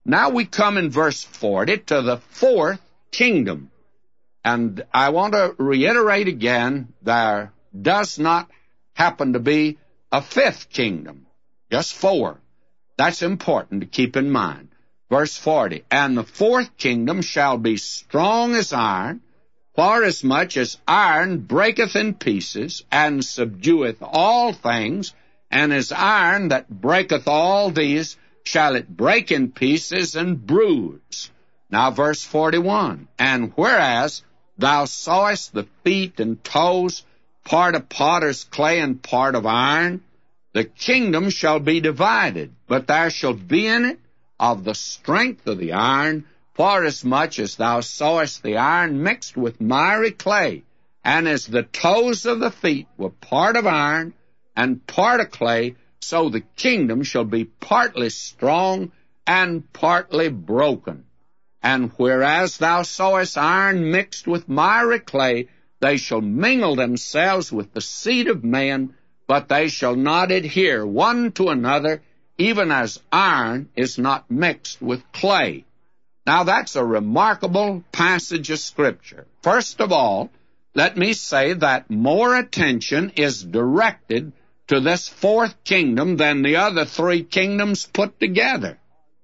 Now we come in verse 40 to the fourth kingdom. And I want to reiterate again, there does not happen to be a fifth kingdom, just four. That's important to keep in mind. Verse 40, and the fourth kingdom shall be strong as iron, forasmuch as iron breaketh in pieces, and subdueth all things, and as iron that breaketh all these, shall it break in pieces and bruise. Now verse 41, and whereas thou sawest the feet and toes, part of potter's clay and part of iron, the kingdom shall be divided, but there shall be in it of the strength of the iron, forasmuch as thou sawest the iron mixed with miry clay, and as the toes of the feet were part of iron and part of clay, so the kingdom shall be partly strong and partly broken. And whereas thou sawest iron mixed with miry clay, they shall mingle themselves with the seed of men, but they shall not adhere one to another, even as iron is not mixed with clay. Now that's a remarkable passage of Scripture. First of all, let me say that more attention is directed to this fourth kingdom than the other three kingdoms put together.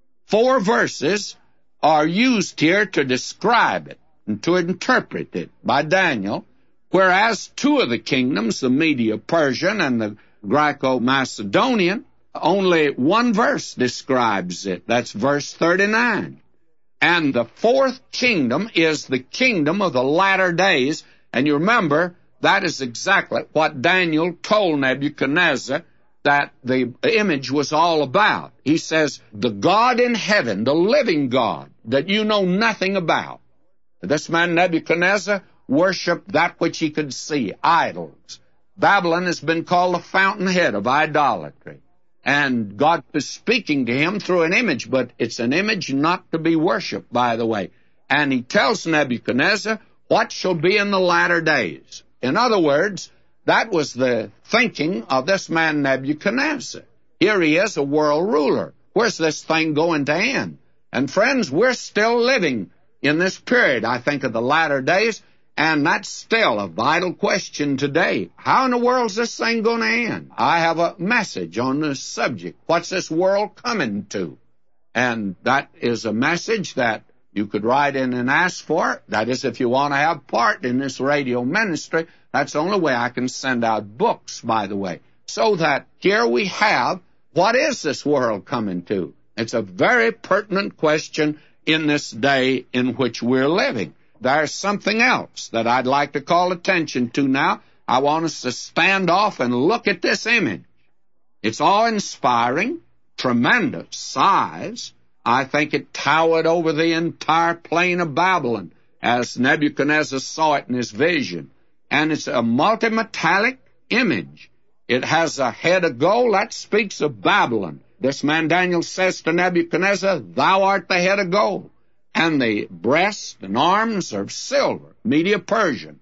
4 verses are used here to describe it and to interpret it by Daniel, whereas 2 of the kingdoms, the Medo-Persian and the Greco-Macedonian, only 1 verse describes it. That's verse 39. And the fourth kingdom is the kingdom of the latter days. And you remember, that is exactly what Daniel told Nebuchadnezzar that the image was all about. He says, the God in heaven, the living God, that you know nothing about. This man Nebuchadnezzar worshiped that which he could see, idols. Babylon has been called the fountainhead of idolatry. And God is speaking to him through an image, but it's an image not to be worshipped, by the way. And he tells Nebuchadnezzar what shall be in the latter days. In other words, that was the thinking of this man Nebuchadnezzar. Here he is, a world ruler. Where's this thing going to end? And friends, we're still living in this period, I think, of the latter days, and that's still a vital question today. How in the world is this thing going to end? I have a message on this subject. What's this world coming to? And that is a message that you could write in and ask for. That is, if you want to have part in this radio ministry, that's the only way I can send out books, by the way. So that here we have, what is this world coming to? It's a very pertinent question in this day in which we're living. There's something else that I'd like to call attention to now. I want us to stand off and look at this image. It's awe-inspiring, tremendous size. I think it towered over the entire plain of Babylon as Nebuchadnezzar saw it in his vision. And it's a multi-metallic image. It has a head of gold. That speaks of Babylon. This man Daniel says to Nebuchadnezzar, thou art the head of gold. And the breast and arms are of silver, Medo-Persian.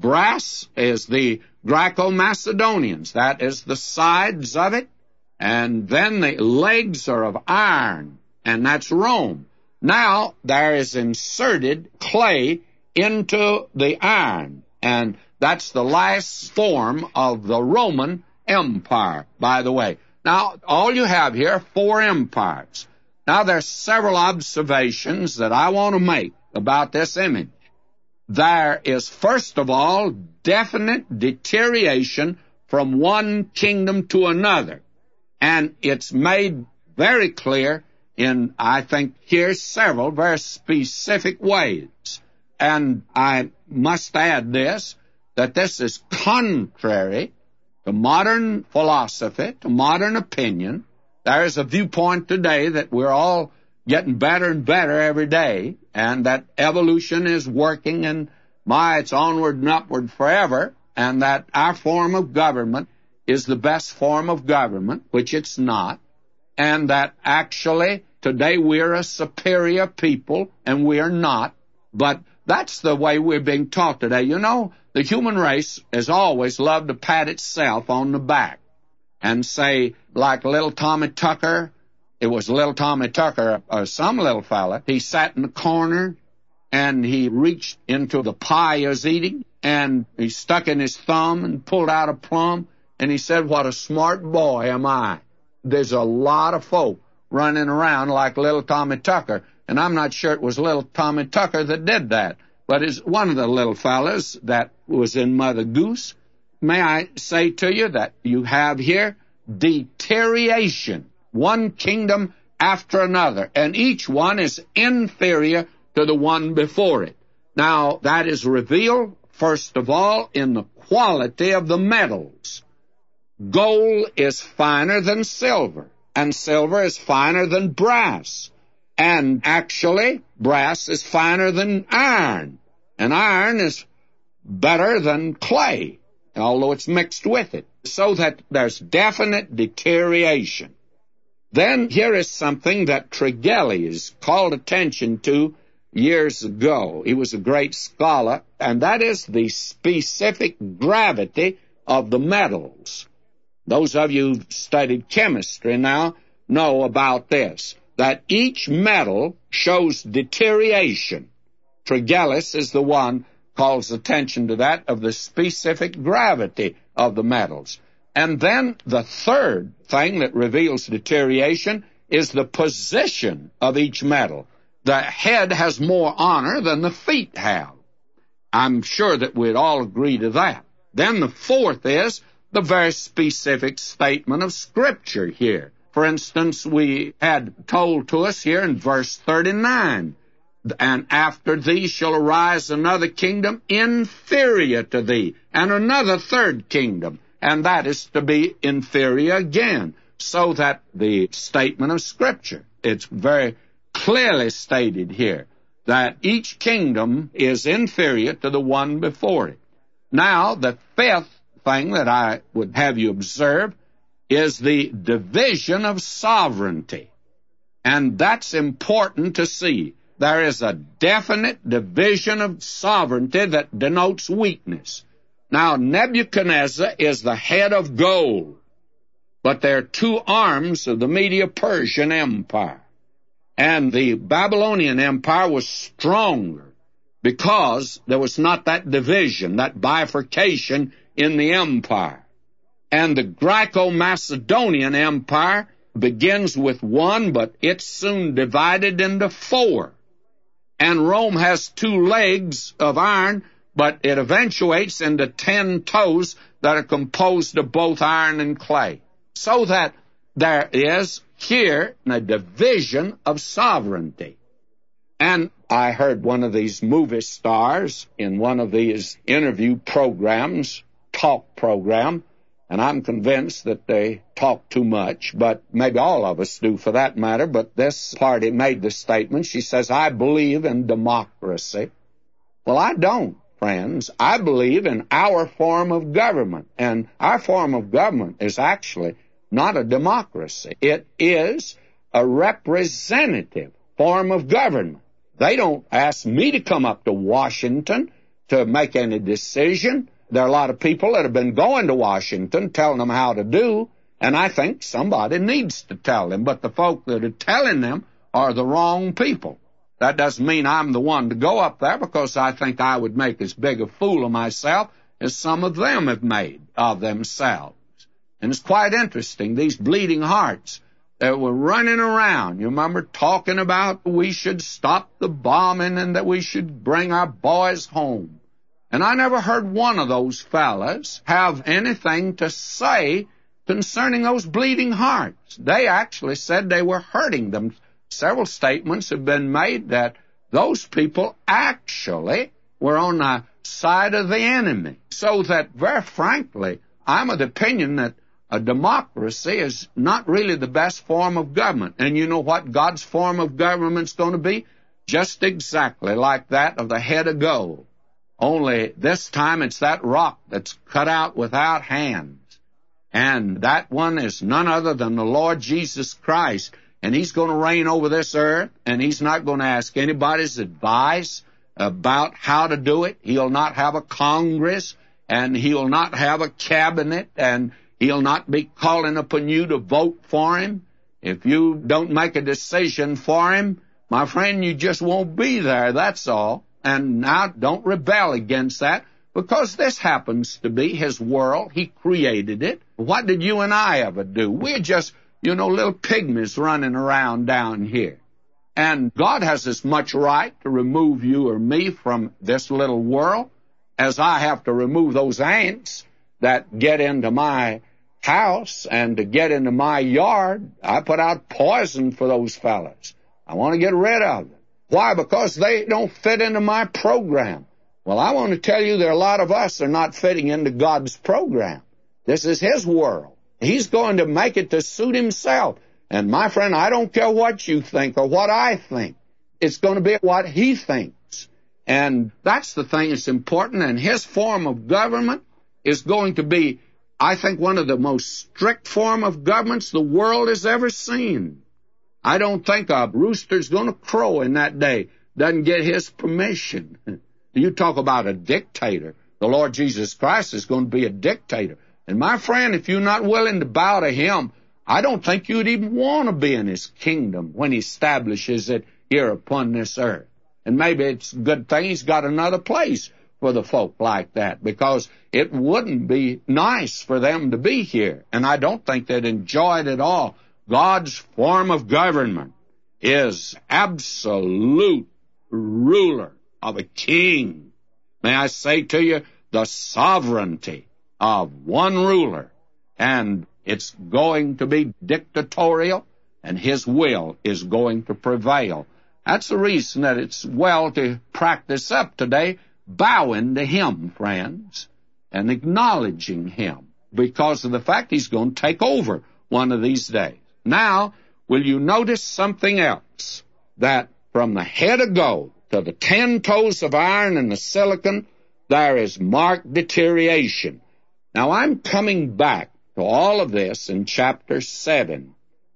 Brass is the Greco-Macedonians. That is the sides of it. And then the legs are of iron, and that's Rome. Now there is inserted clay into the iron, and that's the last form of the Roman Empire, by the way. Now, all you have here are 4 empires. Now, there's several observations that I want to make about this image. There is, first of all, definite deterioration from one kingdom to another. And it's made very clear in, I think, here several very specific ways. And I must add this, that this is contrary to modern philosophy, to modern opinion. There is a viewpoint today that we're all getting better and better every day, and that evolution is working, and it's onward and upward forever, and that our form of government is the best form of government, which it's not, and that actually today we're a superior people, and we are not. But that's the way we're being taught today. You know, the human race has always loved to pat itself on the back and say, like little Tommy Tucker, It was little Tommy Tucker, some little fella. He sat in the corner, and he reached into the pie he was eating, and he stuck in his thumb and pulled out a plum, and he said, "What a smart boy am I." There's a lot of folk running around like little Tommy Tucker, and I'm not sure it was little Tommy Tucker that did that, but it's one of the little fellas that was in Mother Goose. May I say to you that you have here deterioration, one kingdom after another, and each one is inferior to the one before it. Now, that is revealed, first of all, in the quality of the metals. Gold is finer than silver, and silver is finer than brass. And actually, brass is finer than iron, and iron is better than clay, although it's mixed with it, so that there's definite deterioration. Then here is something that Tregelles called attention to years ago. He was a great scholar, and that is the specific gravity of the metals. Those of you who've studied chemistry now know about this, that each metal shows deterioration. Tregelles is the one calls attention to that, of the specific gravity of the metals. And then the third thing that reveals deterioration is the position of each metal. The head has more honor than the feet have. I'm sure that we'd all agree to that. Then the fourth is the very specific statement of Scripture here. For instance, we had told to us here in verse 39, "And after thee shall arise another kingdom inferior to thee, and another third kingdom," and that is to be inferior again. So that the statement of Scripture, it's very clearly stated here, that each kingdom is inferior to the one before it. Now, the fifth thing that I would have you observe is the division of sovereignty. And that's important to see. There is a definite division of sovereignty that denotes weakness. Now, Nebuchadnezzar is the head of gold, but there are two arms of the Medo-Persian Empire. And the Babylonian Empire was stronger because there was not that division, that bifurcation in the empire. And the Greco-Macedonian Empire begins with one, but it's soon divided into four. And Rome has two legs of iron, but it eventuates into 10 toes that are composed of both iron and clay. So that there is here a division of sovereignty. And I heard one of these movie stars in one of these interview programs, talk program, and I'm convinced that they talk too much, but maybe all of us do for that matter, but this party made the statement. She says, "I believe in democracy." Well, I don't, friends. I believe in our form of government, and our form of government is actually not a democracy. It is a representative form of government. They don't ask me to come up to Washington to make any decision. There are a lot of people that have been going to Washington telling them how to do, and I think somebody needs to tell them, but the folk that are telling them are the wrong people. That doesn't mean I'm the one to go up there, because I think I would make as big a fool of myself as some of them have made of themselves. And it's quite interesting, these bleeding hearts that were running around, you remember, talking about we should stop the bombing and that we should bring our boys home. And I never heard one of those fellas have anything to say concerning those bleeding hearts. They actually said they were hurting them. Several statements have been made that those people actually were on the side of the enemy. So that, very frankly, I'm of the opinion that a democracy is not really the best form of government. And you know what God's form of government's going to be? Just exactly like that of the head of gold. Only this time it's that rock that's cut out without hands. And that one is none other than the Lord Jesus Christ. And He's going to reign over this earth, and He's not going to ask anybody's advice about how to do it. He'll not have a Congress, and He'll not have a cabinet, and He'll not be calling upon you to vote for Him. If you don't make a decision for him, my friend, you just won't be there, that's all. And now don't rebel against that, because this happens to be his world. He created it. What did you and I ever do? We're just, little pygmies running around down here. And God has as much right to remove you or me from this little world as I have to remove those ants that get into my house and to get into my yard. I put out poison for those fellas. I want to get rid of them. Why? Because they don't fit into my program. Well, I want to tell you there are a lot of us that are not fitting into God's program. This is his world. He's going to make it to suit himself. And my friend, I don't care what you think or what I think. It's going to be what he thinks. And that's the thing that's important. And his form of government is going to be, I think, one of the most strict form of governments the world has ever seen. I don't think a rooster's going to crow in that day. Doesn't get his permission. You talk about a dictator. The Lord Jesus Christ is going to be a dictator. And my friend, if you're not willing to bow to him, I don't think you'd even want to be in his kingdom when he establishes it here upon this earth. And maybe it's a good thing he's got another place for the folk like that, because it wouldn't be nice for them to be here. And I don't think they'd enjoy it at all. God's form of government is absolute ruler of a king. May I say to you, the sovereignty of one ruler. And it's going to be dictatorial, and his will is going to prevail. That's the reason that it's well to practice up today, bowing to him, friends, and acknowledging him, because of the fact he's going to take over one of these days. Now, will you notice something else? That from the head of gold to the 10 toes of iron and the silicon, there is marked deterioration. Now, I'm coming back to all of this in chapter 7,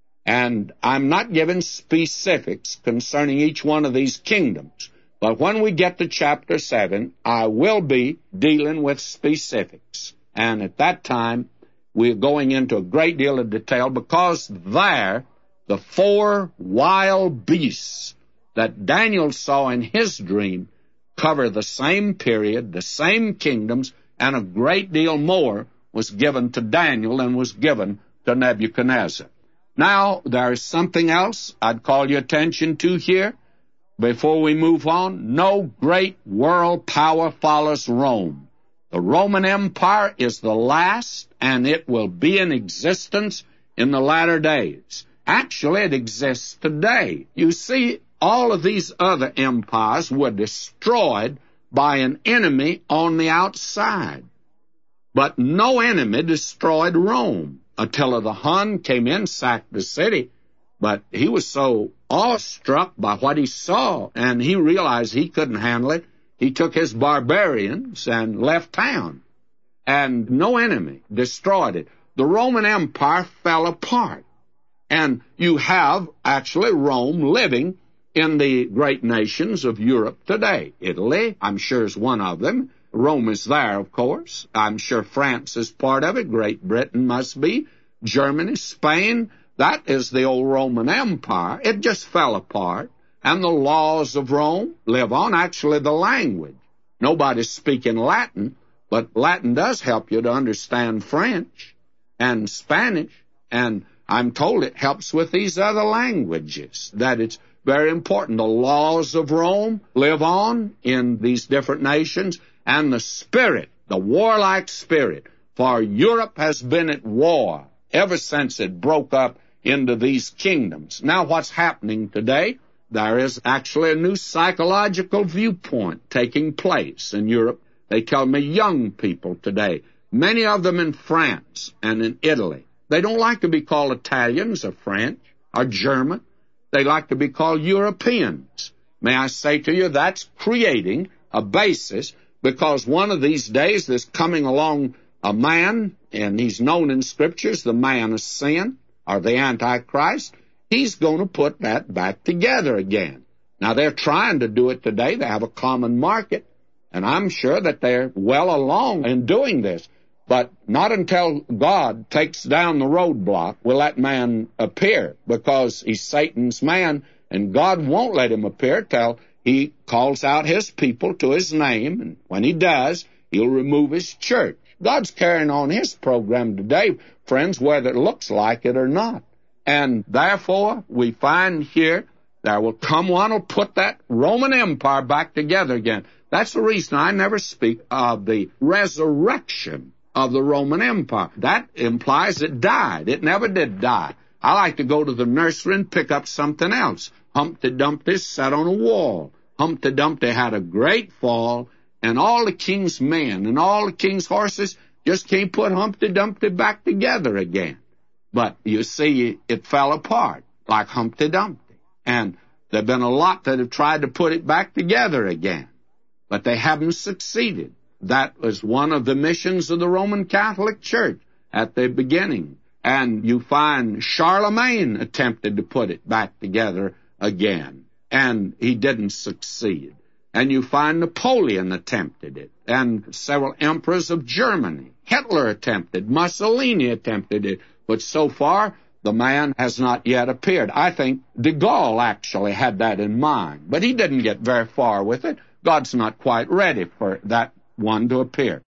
and I'm not giving specifics concerning each one of these kingdoms. But when we get to chapter 7, I will be dealing with specifics. And at that time, we're going into a great deal of detail, because there, the 4 wild beasts that Daniel saw in his dream cover the same period, the same kingdoms, and a great deal more was given to Daniel than was given to Nebuchadnezzar. Now, there is something else I'd call your attention to here before we move on. No great world power follows Rome. The Roman Empire is the last, and it will be in existence in the latter days. Actually, it exists today. You see, all of these other empires were destroyed by an enemy on the outside. But no enemy destroyed Rome. Attila the Hun came in, sacked the city, but he was so awestruck by what he saw, and he realized he couldn't handle it. He took his barbarians and left town, and no enemy destroyed it. The Roman Empire fell apart, and you have actually Rome living in the great nations of Europe today. Italy, I'm sure, is one of them. Rome is there, of course. I'm sure France is part of it. Great Britain must be. Germany, Spain, that is the old Roman Empire. It just fell apart. And the laws of Rome live on. Actually, the language. Nobody's speaking Latin, but Latin does help you to understand French and Spanish. And I'm told it helps with these other languages, that it's very important. The laws of Rome live on in these different nations. And the spirit, the warlike spirit, for Europe has been at war ever since it broke up into these kingdoms. Now, what's happening today? There is actually a new psychological viewpoint taking place in Europe. They tell me young people today, many of them in France and in Italy, they don't like to be called Italians or French or German. They like to be called Europeans. May I say to you, that's creating a basis, because one of these days there's coming along a man, and he's known in Scriptures, the man of sin, or the Antichrist. He's going to put that back together again. Now, they're trying to do it today. They have a common market, and I'm sure that they're well along in doing this. But not until God takes down the roadblock will that man appear, because he's Satan's man, and God won't let him appear till he calls out his people to his name, and when he does, he'll remove his church. God's carrying on his program today, friends, whether it looks like it or not. And therefore, we find here there will come one who'll put that Roman Empire back together again. That's the reason I never speak of the resurrection of the Roman Empire. That implies it died. It never did die. I like to go to the nursery and pick up something else. Humpty Dumpty sat on a wall. Humpty Dumpty had a great fall, and all the king's men and all the king's horses just can't put Humpty Dumpty back together again. But you see, it fell apart like Humpty Dumpty. And there have been a lot that have tried to put it back together again, but they haven't succeeded. That was one of the missions of the Roman Catholic Church at the beginning. And you find Charlemagne attempted to put it back together again, and he didn't succeed. And you find Napoleon attempted it, and several emperors of Germany. Hitler attempted, Mussolini attempted it, but so far the man has not yet appeared. I think de Gaulle actually had that in mind, but he didn't get very far with it. God's not quite ready for that one to appear.